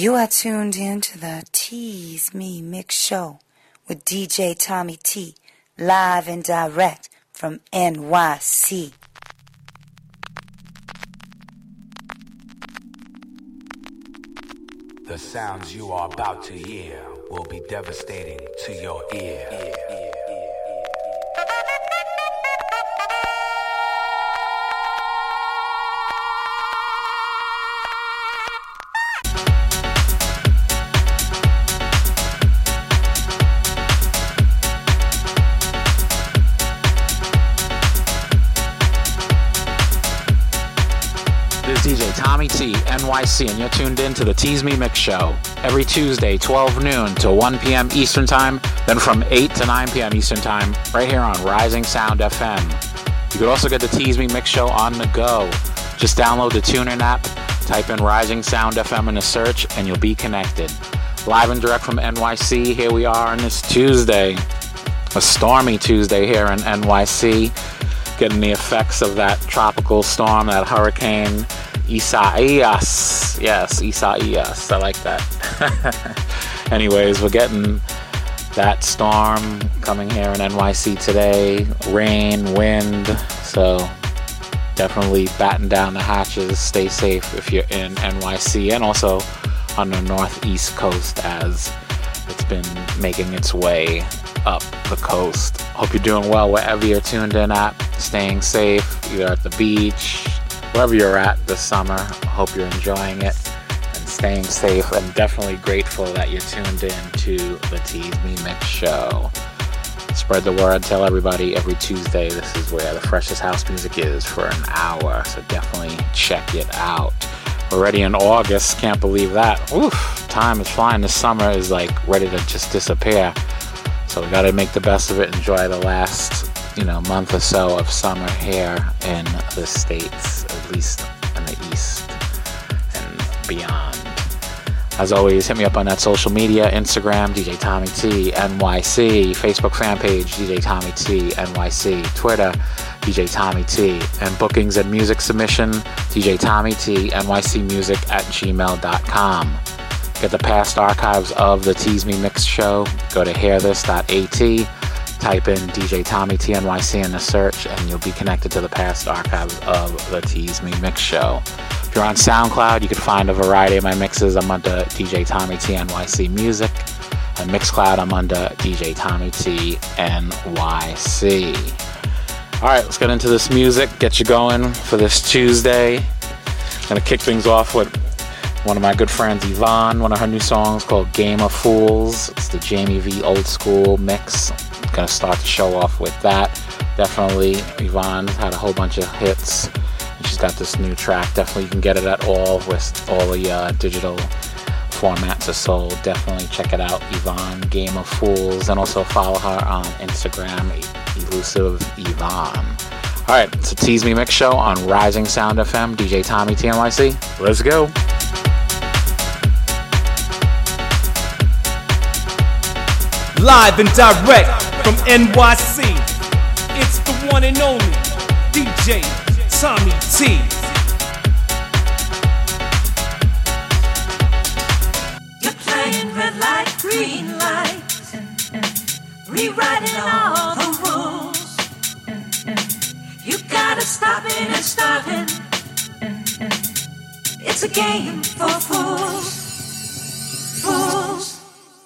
You are tuned in to the Tease Me Mix Show with DJ Tommy T, live and direct from NYC. The sounds you are about to hear will be devastating to your ear. DJ Tommy T, NYC, and you're tuned in to the Tease Me Mix Show. Every Tuesday, 12 noon to 1 p.m. Eastern Time, then from 8 to 9 p.m. Eastern Time, right here on Rising Sound FM. You could also get the Tease Me Mix Show on the go. Just download the TuneIn app, type in Rising Sound FM in the search, and you'll be connected. Live and direct from NYC, here we are on this Tuesday. A stormy Tuesday here in NYC. Getting the effects of that tropical storm, that hurricane Isaias. Yes, Isaias. I like that. Anyways, we're getting that storm coming here in NYC today. Rain, wind. So definitely batten down the hatches. Stay safe if you're in NYC and also on the northeast coast as it's been making its way up the coast. Hope you're doing well wherever you're tuned in at. Staying safe, either at the beach, wherever you're at this summer. Hope you're enjoying it and staying safe, and definitely grateful that you're tuned in to the Tease Me Mix Show. Spread the word, tell everybody every Tuesday this is where the freshest house music is for an hour, so definitely check it out. We're already in August, can't believe that. Oof, time is flying. This summer is like ready to just disappear. So we gotta make the best of it, enjoy the last month or so of summer here in the States, at least in the East and beyond. As always, hit me up on that social media, Instagram, DJ Tommy T, NYC, Facebook fan page, DJ Tommy T, NYC, Twitter, DJ Tommy T, and bookings and music submission, DJ Tommy T, NYC Music at gmail.com. Get the past archives of the Tease Me Mix Show, go to hearthis.at, type in DJ Tommy T NYC in the search, and you'll be connected to the past archives of the Tease Me Mix Show. If you're on SoundCloud, you can find a variety of my mixes. I'm under DJ Tommy T NYC Music. And Mixcloud, I'm under DJ Tommy T NYC. Alright, let's get into this music, get you going for this Tuesday. I'm going to kick things off with one of my good friends, Yvonne, one of her new songs called Game of Fools. It's the Jamie V old school mix. I'm going to start the show off with that. Definitely, Yvonne had a whole bunch of hits, and she's got this new track. Definitely, you can get it at all with all the digital formats are sold. Definitely check it out, Yvonne, Game of Fools, and also follow her on Instagram, Elusive Yvonne. Alright, it's a Tease Me Mix Show on Rising Sound FM, DJ Tommy T NYC. Let's go. Live and direct from NYC, it's the one and only DJ Tommy T. You're playing red light, green light, rewriting all the rules. You gotta stop it and start it. It's a game for fools. Fools.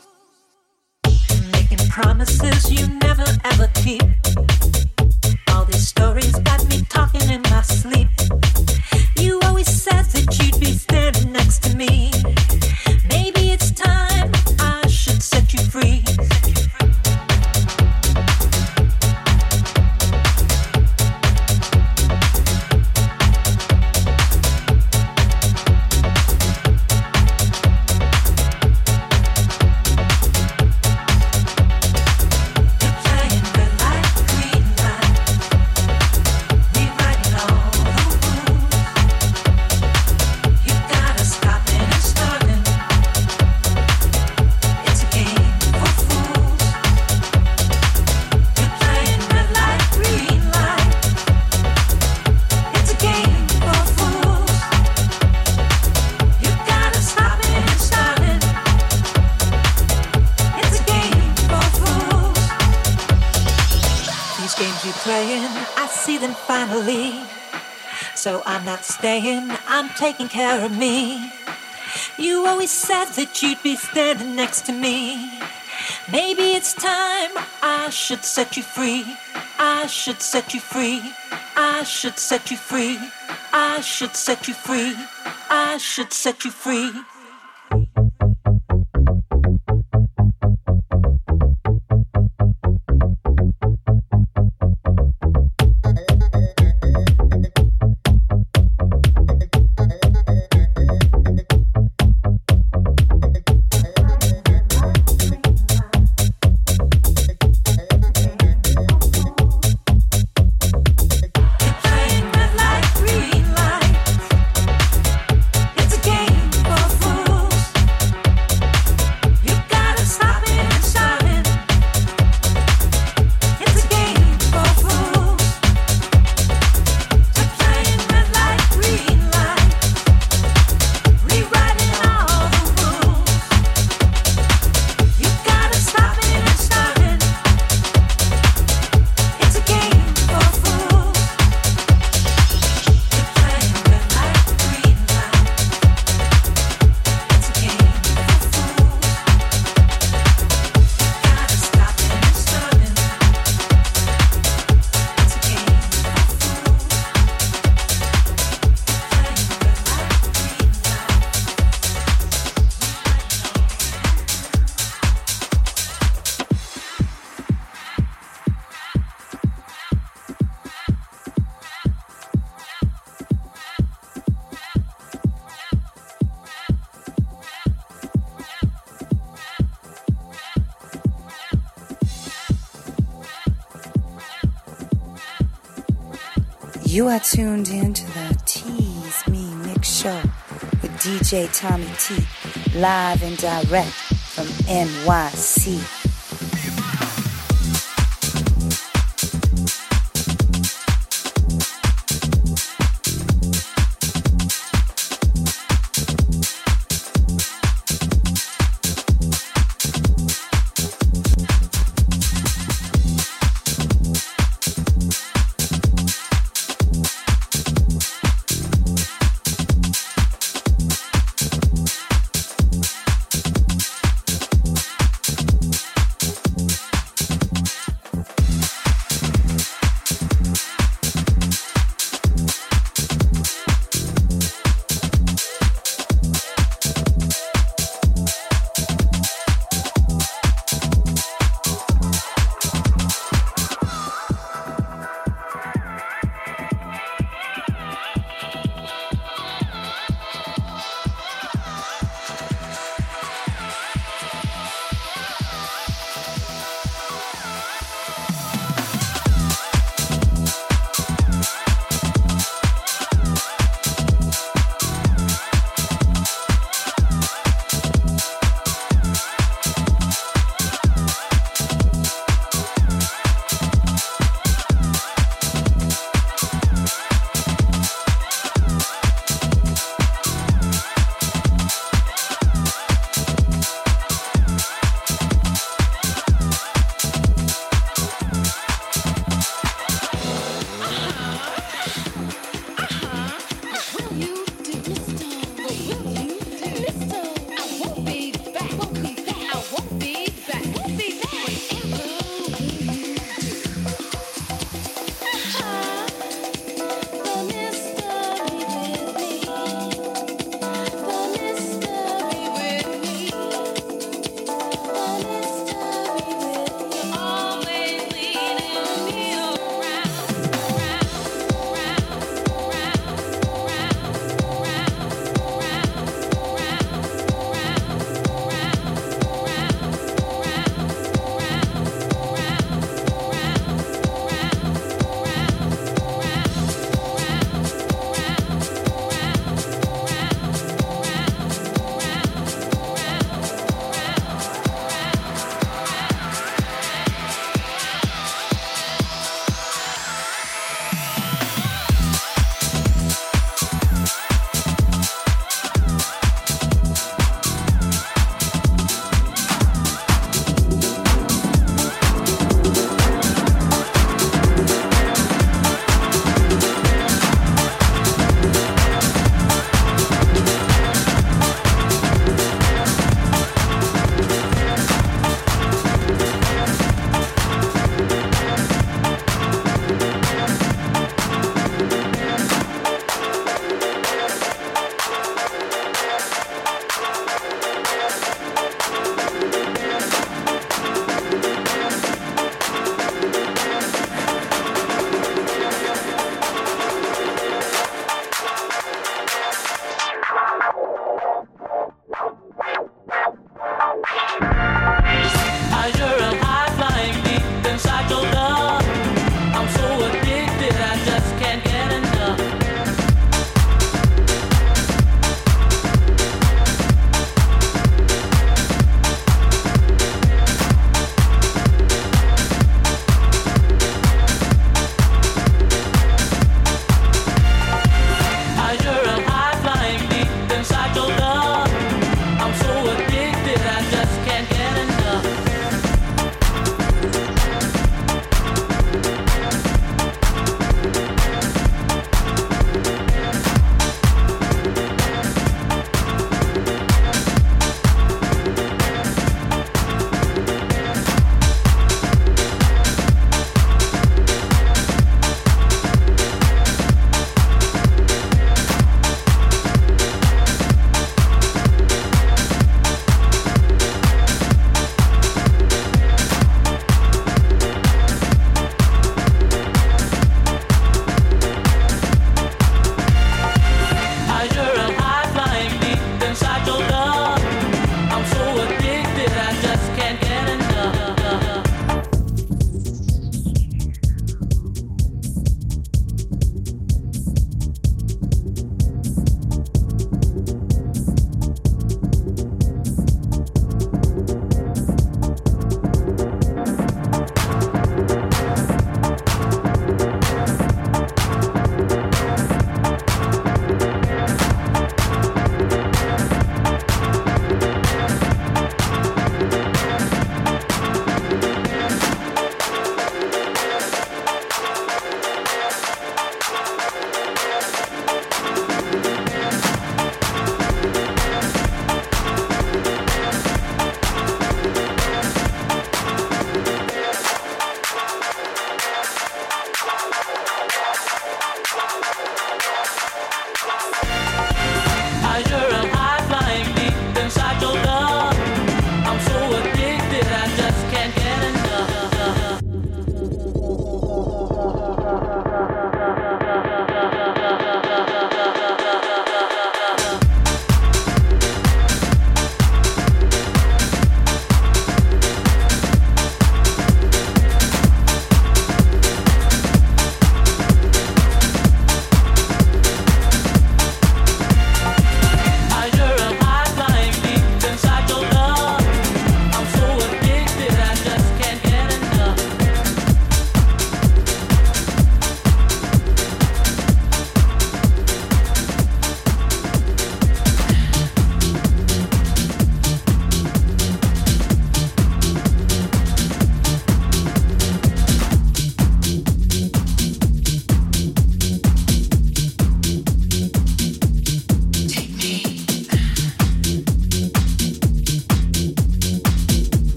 Promises you never ever keep. All these stories got me talking in my sleep. You always said that you'd be standing next to me. Maybe it's time I should set you free. Rewriting all the you playing, I see them finally. So I'm not staying, I'm taking care of me. You always said that you'd be standing next to me. Maybe it's time I should set you free. I should set you free. I should set you free. I should set you free. I should set you free. You are tuned in to the Tease Me Mix Show with DJ Tommy T, live and direct from NYC.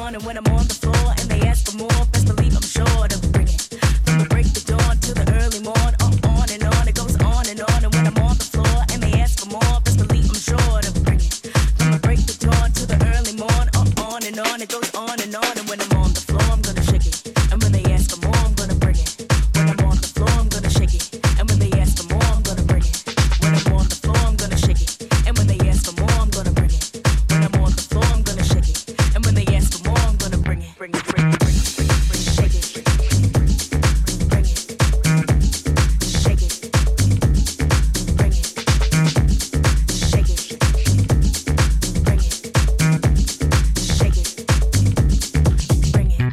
on, and when I'm on the floor and they ask for more, best believe I'm sure to bring it. From the break of dawn to the early morn, on and on, it goes on, and when I'm on the floor and they ask for more, best believe I'm sure to bring it. From the break of dawn to the early morn, on and on, it goes on, and when I'm on the floor, I'm gonna shake it. And when they ask for more, I'm gonna bring it. When I'm on the floor, I'm gonna shake it. And when they ask for more, I'm gonna bring it. When I'm on the floor, I'm gonna shake it. And when they ask for more, I'm gonna bring it. When I'm on the floor, I'm gonna shake it. And when they ask for more, I'm gonna bring it. Bring it, bring it, bring it, bring it, bring it, shake it. Bring it, shake it. Bring it, shake it. Bring it, shake it. Bring it.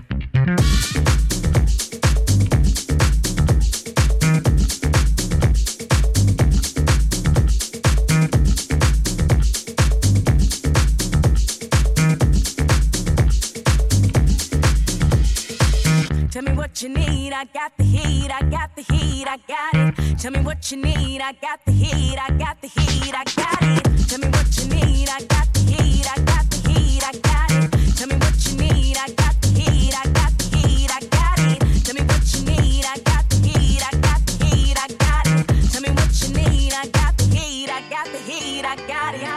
Tell me what you need, I got the heat, I got the heat, I got it. Tell me what you need, I got the heat, I got the heat, I got it. Tell me what you need, I got the heat, I got the heat, I got it. Tell me what you need, I got the heat, I got the heat, I got it. Tell me what you need, I got the heat, I got the heat, I got it. Tell me what you need, I got the heat, I got the heat, I got it.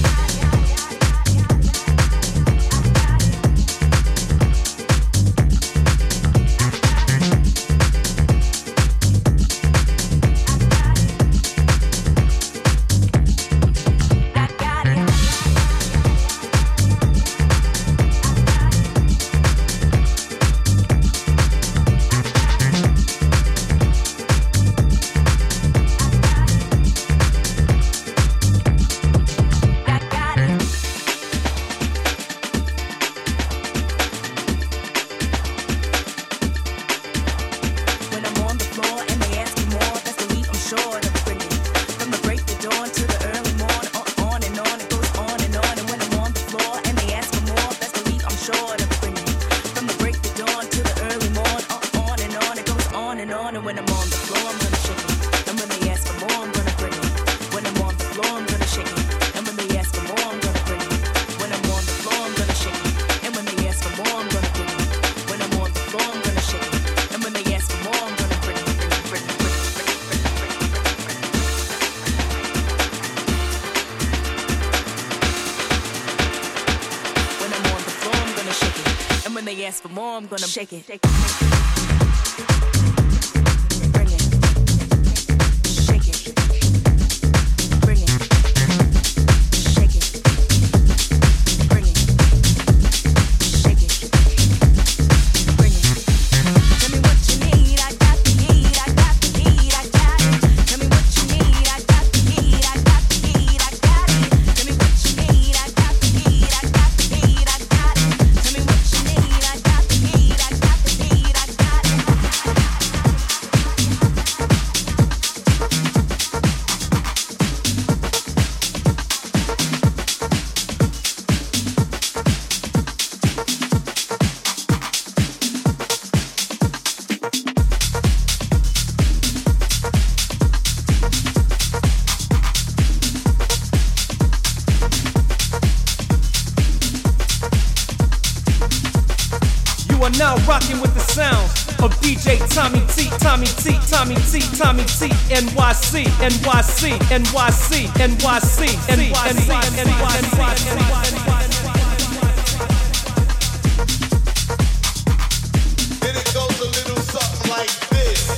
Ask for more, I'm gonna shake it. Shake it. Bring it. Shake it. Bring it. Shake it. Bring it. Shake it. Bring it. Tell me what you need, I got the heat, I got the heat, I got it. Tell me what you need, I got the heat, I got the heat, I got it. Tell me what you need, I got the heat, I got the heat, I got it. Tell me what you need, I got the heat, I got the heat, I got it. You are now rocking with the sounds of DJ Tommy T, Tommy T, Tommy T, Tommy T, NYC, NYC, NYC, NYC, NYC, NYC. Then it goes a little something like this.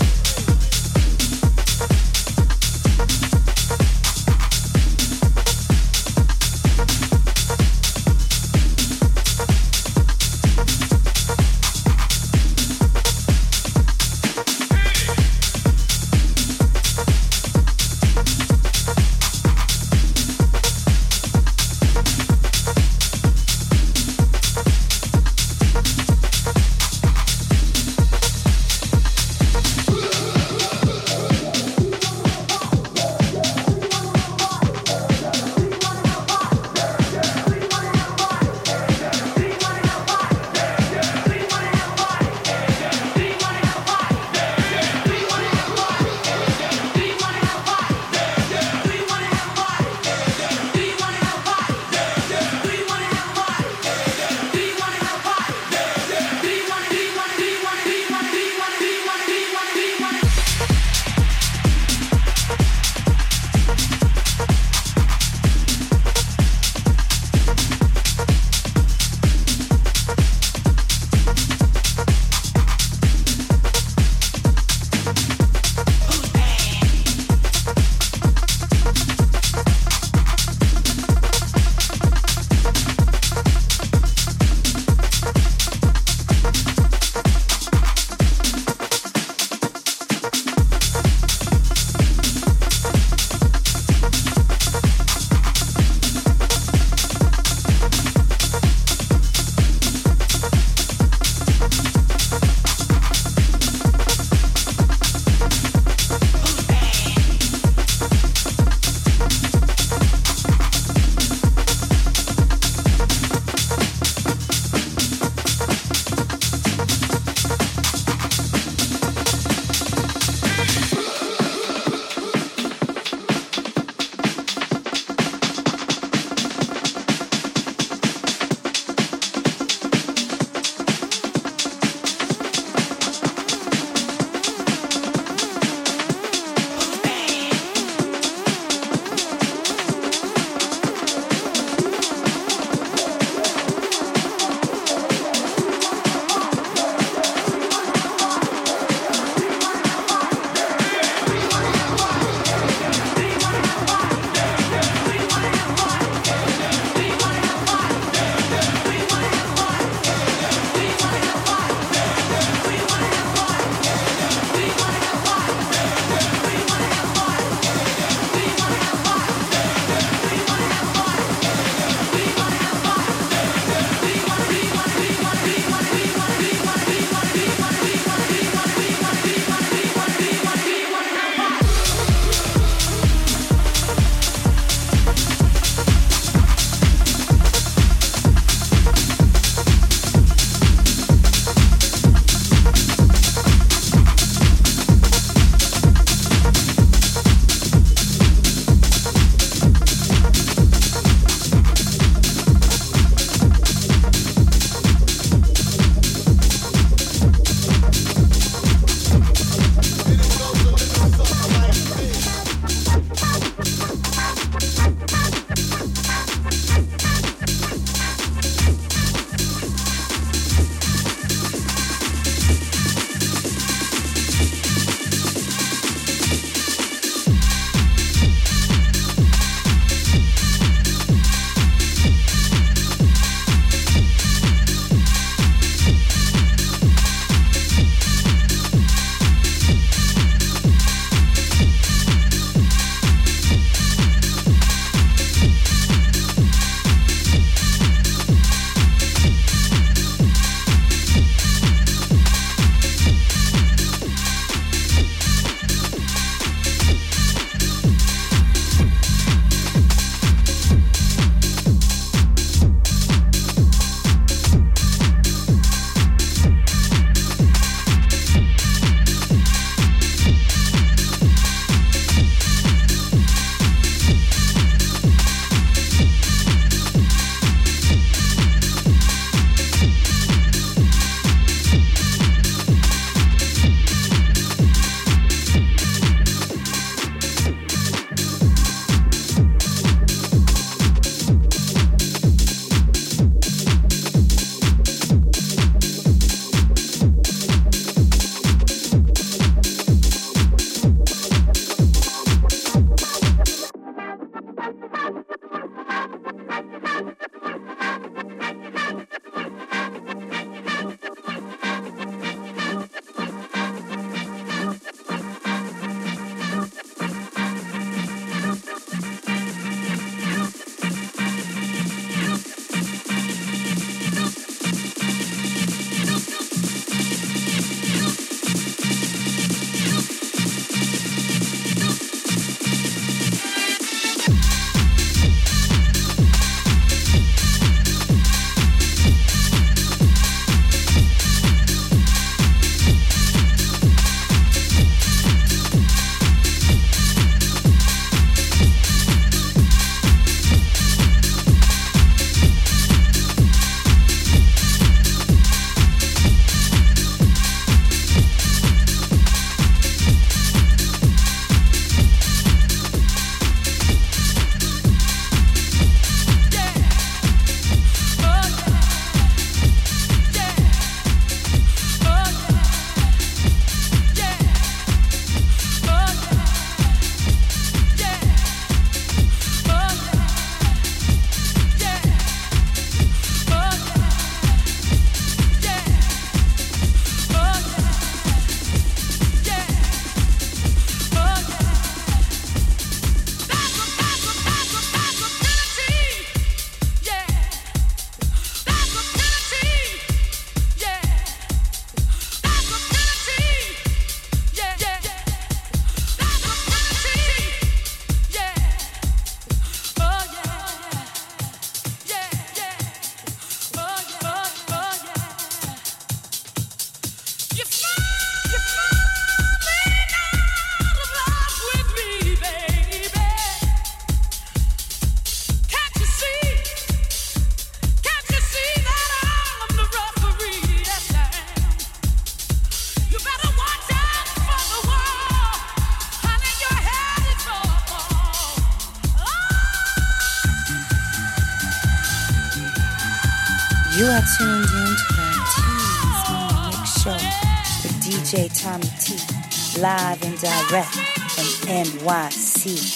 You are tuned in to the Tease Me Mix Show with DJ Tommy T, live and direct from NYC.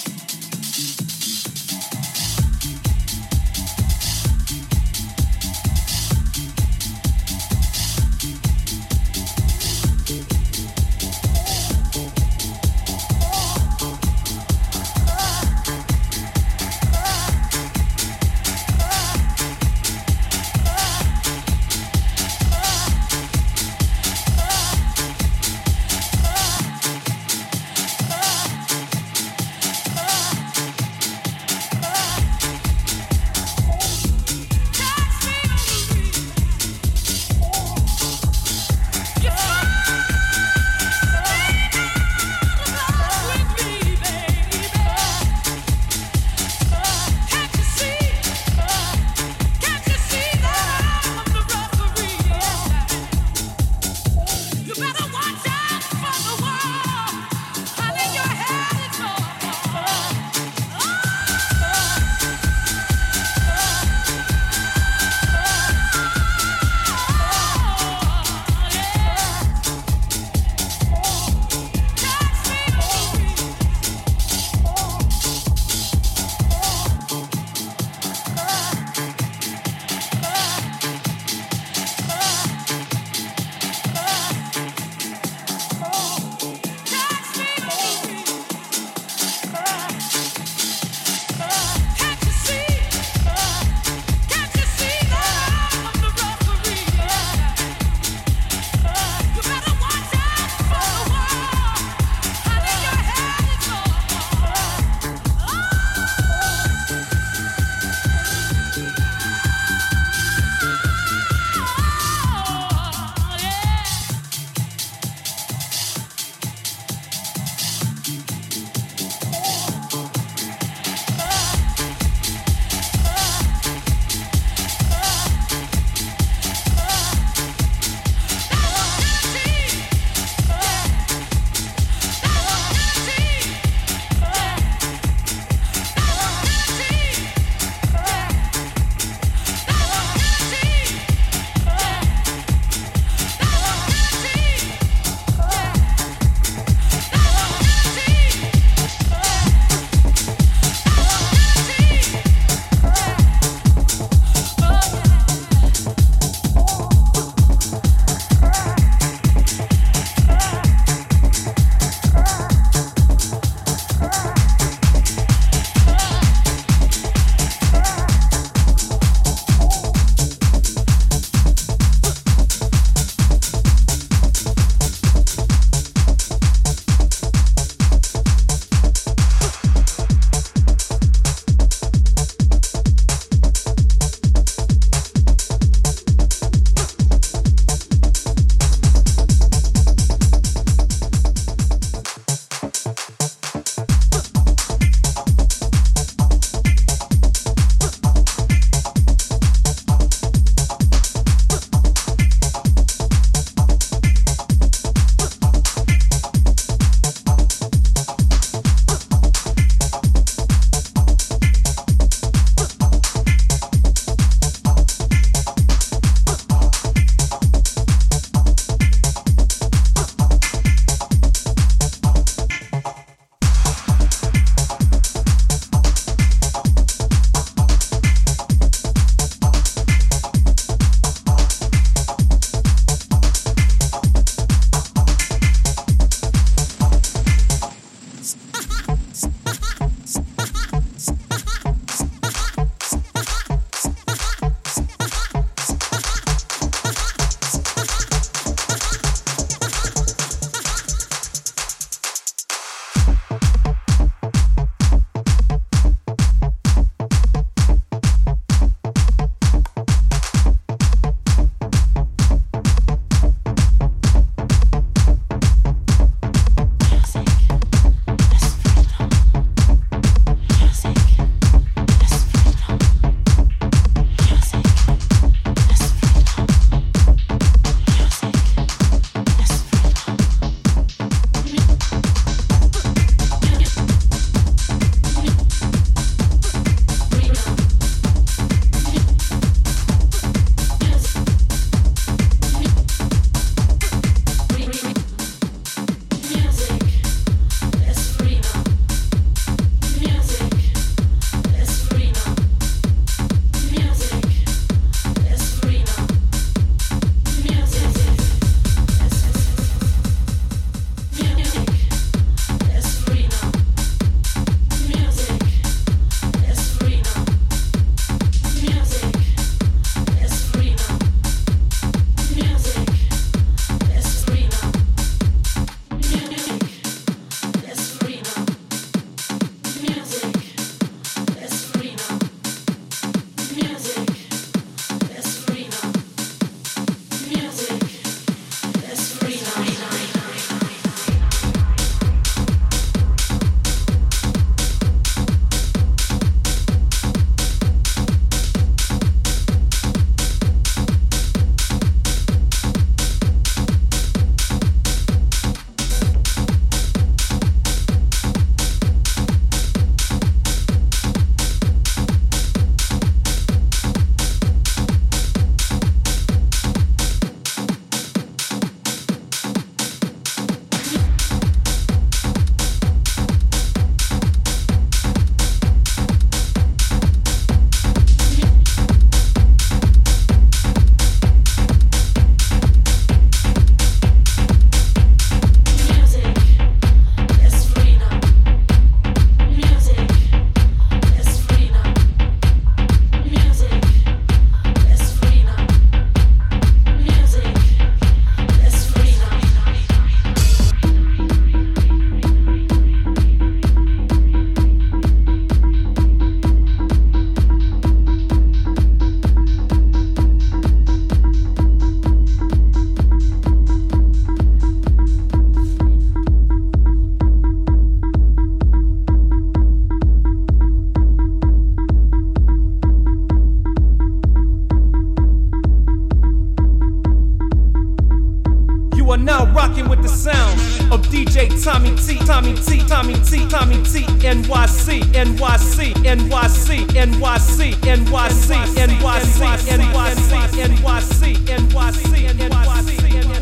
You are now rocking with the sound of DJ Tommy T, Tommy T, Tommy T, Tommy T, NYC, NYC, NYC, NYC, NYC, NYC, NYC, NYC, NYC, NYC.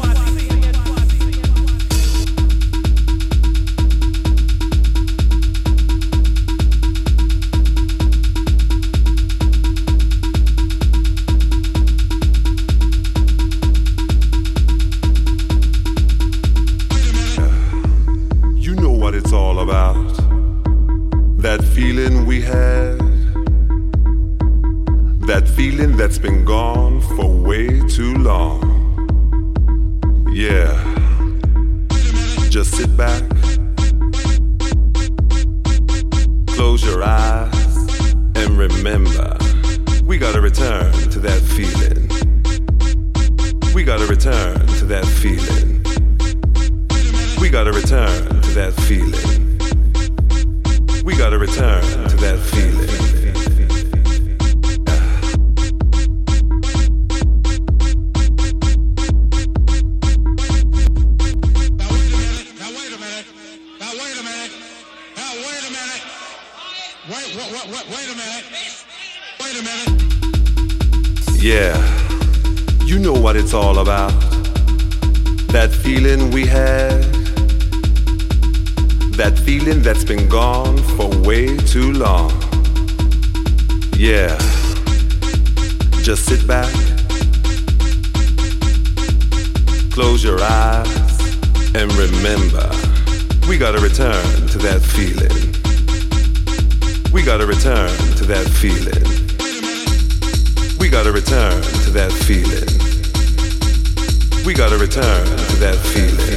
That feeling we had, that feeling that's been gone for way too long. Yeah, just sit back, close your eyes, and remember, we gotta return to that feeling. We gotta return to that feeling. We gotta return to that feeling. We gotta return to that feeling. Now wait a minute. Wait a minute. Yeah, you know what it's all about. That feeling we had. That feeling that's been gone for way too long. Yeah, just sit back, close your eyes, and remember, we gotta return to that feeling. We gotta return to that feeling. We gotta return to that feeling. We gotta return to that feeling.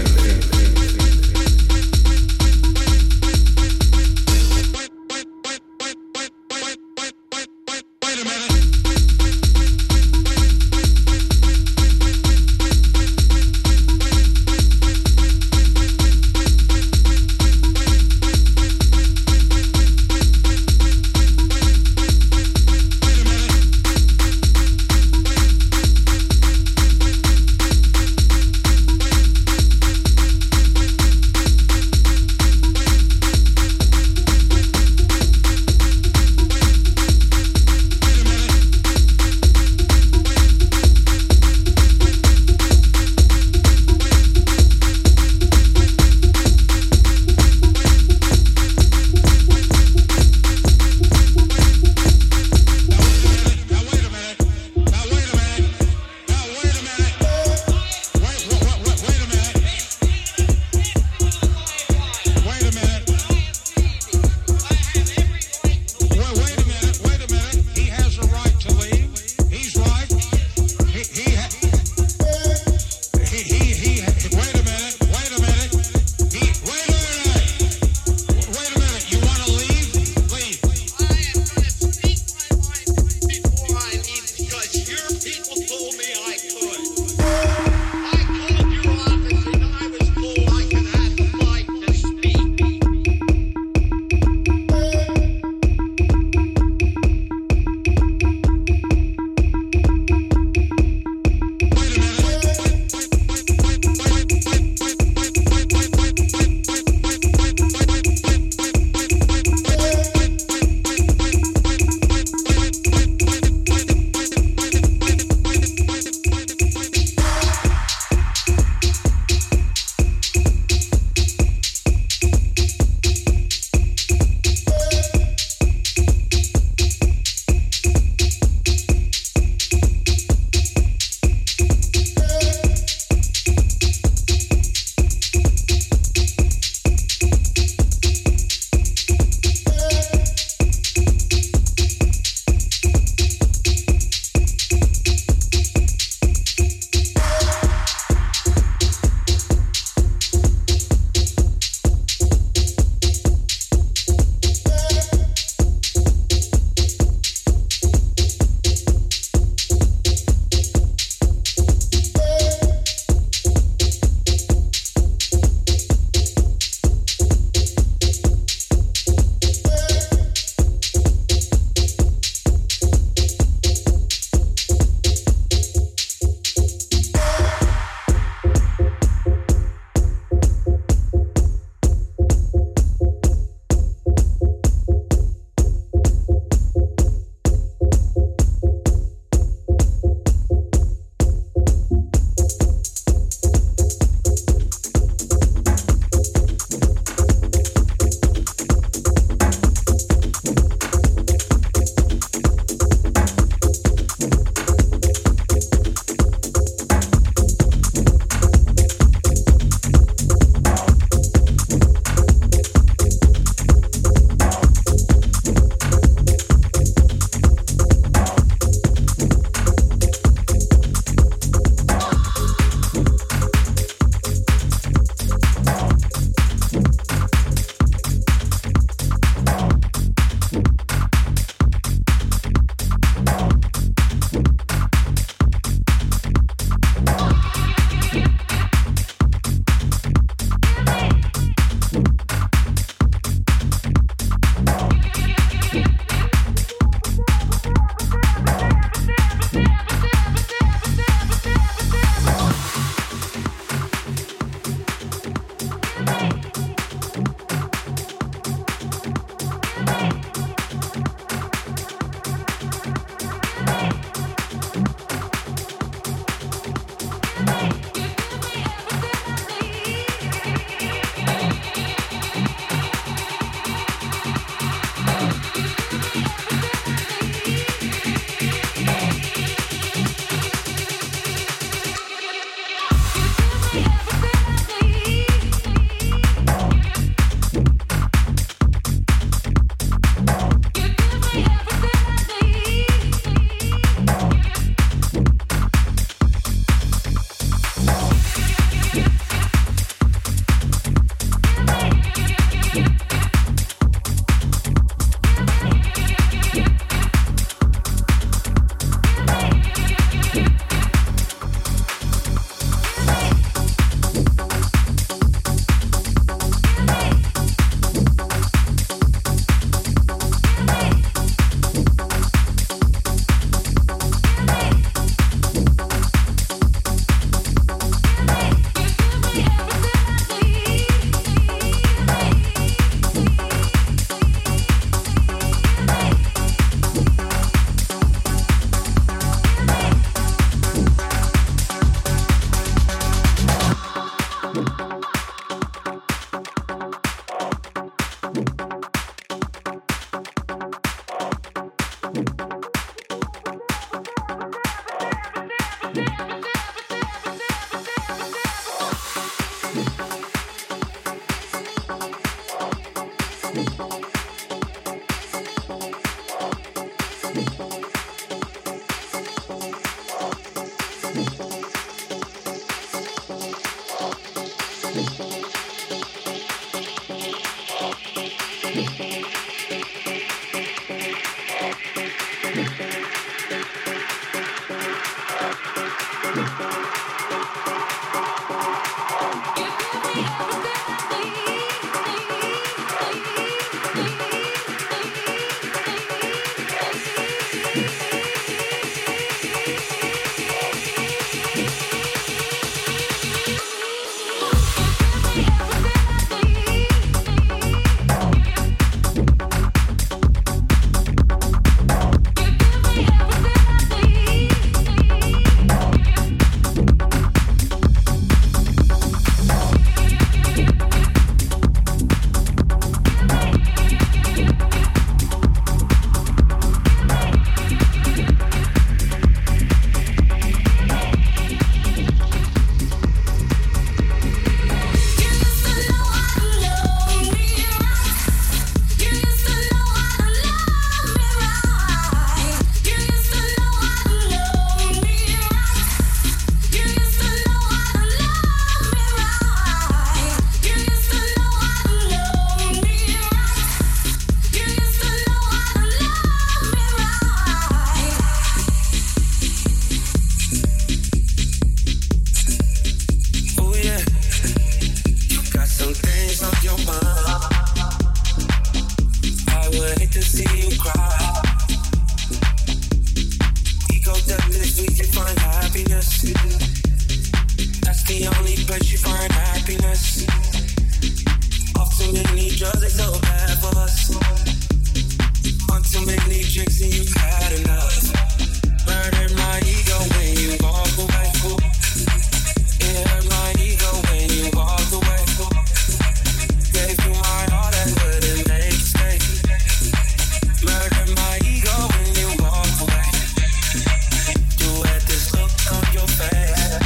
place you find happiness. Off too many drugs, they so bad for us. On too many drinks and you've had enough. Murdered my ego when you walk away. It hurt my ego when you walked away. Gave you my all that couldn't make you stay. Murdered my ego when you walked away. You had this look on your face.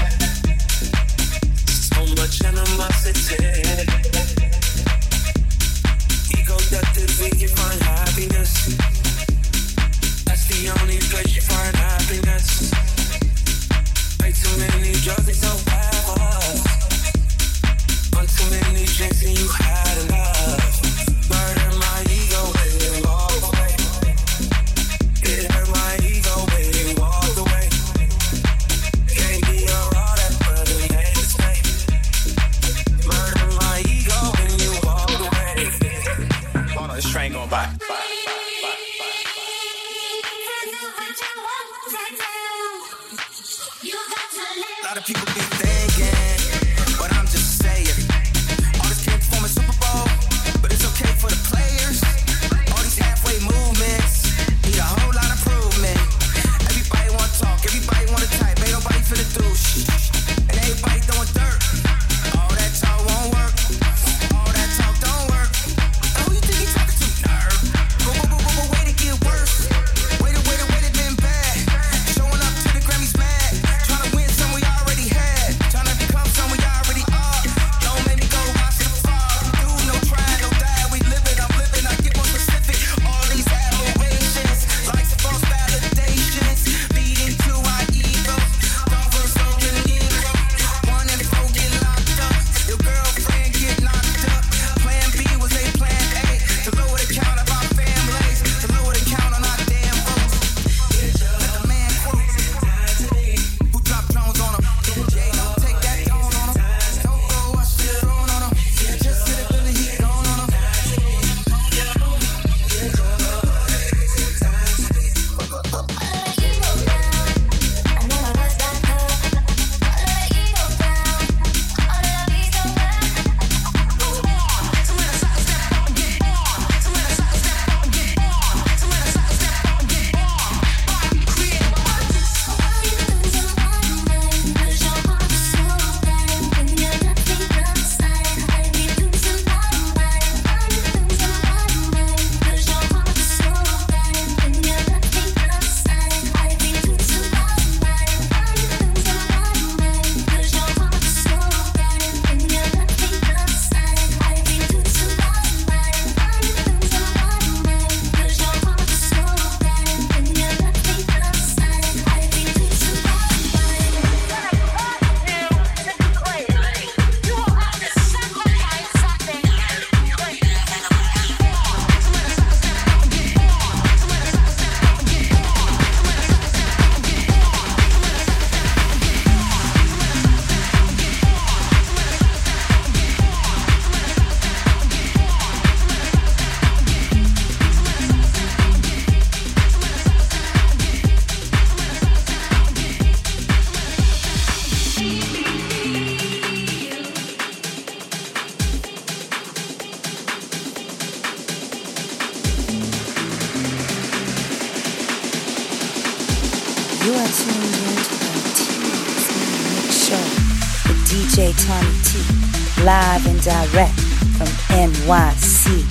So much animosity. Ego death is when you find happiness. That's the only place you find happiness. Way too many drugs, they so bad for us. On too many drinks and you had enough. Murder my ego when you walk away. It hurt my ego when you walked away. Gave me your all that couldn't make a mistake. Murder my ego when you walked away. Hold on, this train going by. A lot of people be thinking, but I'm just saying. All this came from a Super Bowl, but it's okay for the players. All these halfway movements need a whole lot of improvement. Everybody wanna talk, everybody wanna type, ain't nobody finna do shit. And everybody throwing dirt. All that talk won't work. All that talk don't work. Who you think he talking to? Nerd. But way to get worse. Way to been bad. Showing up to the Grammys mad. Trying to win some we already had. Trying to become some we already are. Don't make me go watch the fall. Do no try, no die. We live it, I'm living. I get more specific. All these aberrations, like some false validations, leading to our ego. Don't go so illegal. 1 and 4 get locked up. Your girlfriend get knocked up. Plan B was a plan A. To lower the count of our families. To lower the count on our damn votes. Let the man quote. Who dropped drones on him? Jay, don't take that tone on him. Don't go watch the throne on him. Just hit it till the heat gone on him. You are tuned in to the Tease Mix Show with DJ Tommy T, live and direct from NYC.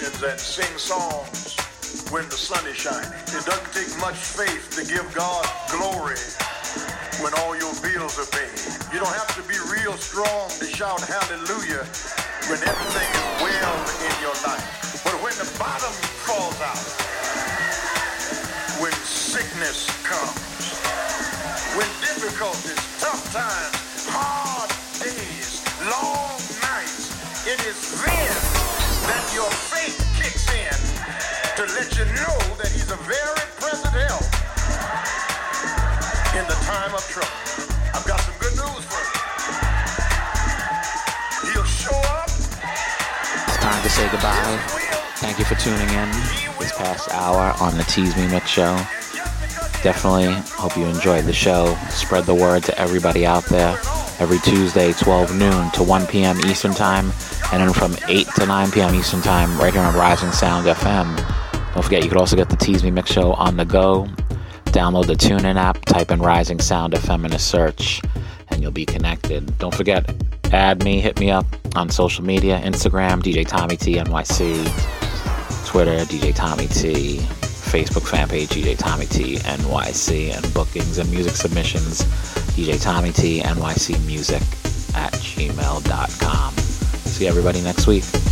celebrations and sing songs when the sun is shining. It doesn't take much faith to give God glory when all your bills are paid. You don't have to be real strong to shout hallelujah when everything is well in your life. But when the bottom falls out, when sickness comes, when difficulties, tough times, hard days, long nights, it is then that your faith kicks in to let you know that he's a very present help in the time of trouble. I've got some good news for you. He'll show up. It's time to say goodbye. Thank you for tuning in this past hour on the Tease Me Mix Show. Definitely hope you enjoyed the show. Spread the word to everybody out there. Every Tuesday, 12 noon to 1 p.m. Eastern Time, and then from 8 to 9 p.m. Eastern Time, right here on Rising Sound FM. Don't forget, you can also get the Tease Me Mix Show on the go. Download the TuneIn app, type in Rising Sound FM in a search, and you'll be connected. Don't forget, add me, hit me up on social media, Instagram, DJ Tommy T NYC, Twitter, DJ Tommy T, Facebook fan page, DJ Tommy T NYC, and bookings and music submissions, DJ Tommy T NYC Music at gmail.com. See everybody next week.